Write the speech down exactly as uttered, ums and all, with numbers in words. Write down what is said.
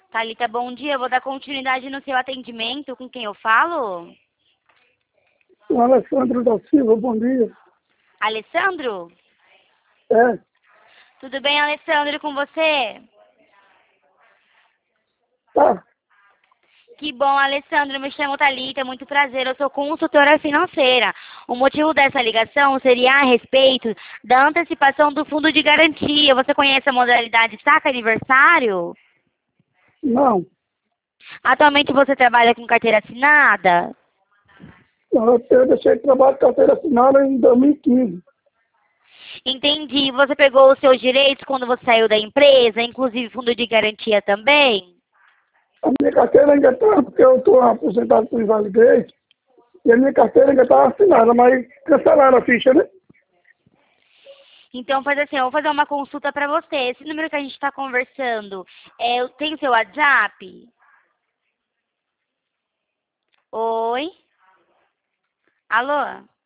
Thalita, bom dia. Eu vou dar continuidade no seu atendimento. Com quem eu falo? O Alessandro da Silva, bom dia. Alessandro? É, Tudo bem, Alessandro, com você? tá. Que bom, Alessandro. Me chamo Thalita, muito prazer. Eu sou consultora financeira. O motivo dessa ligação seria a respeito da antecipação do fundo de garantia. Você conhece a modalidade saca aniversário? Não, Atualmente você trabalha com carteira assinada? eu eu deixei de trabalho de carteira assinada em dois mil e quinze. Entendi. Você pegou os seus direitos quando você saiu da empresa, inclusive fundo de garantia também? A minha carteira ainda está, porque eu estou aposentado por invalidez, e a minha carteira ainda está assinada, mas cancelaram a ficha, né? Então faz assim, eu vou fazer uma consulta para você. Esse número que a gente está conversando, é, tem o seu WhatsApp? Oi? Alô?